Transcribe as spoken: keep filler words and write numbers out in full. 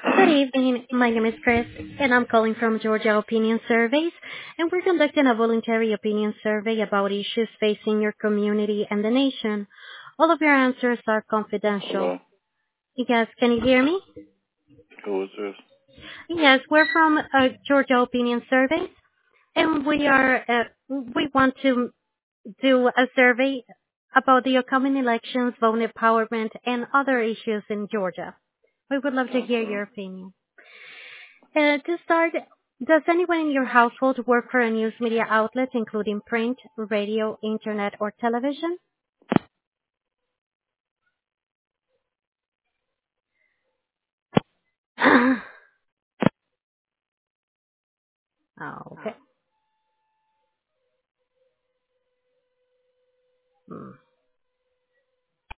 Good evening. My name is Chris, and I'm calling from Georgia Opinion Surveys, and we're conducting a voluntary opinion survey about issues facing your community and the nation. All of your answers are confidential. Hello. Yes, can you hear me? Who is this? Yes, we're from uh, Georgia Opinion Surveys, and we are uh, we want to do a survey about the upcoming elections, vote empowerment, and other issues in Georgia. We would love to hear Okay. your opinion. Uh, to start, does anyone in your household work for a news media outlet, including print, radio, internet, or television? Okay.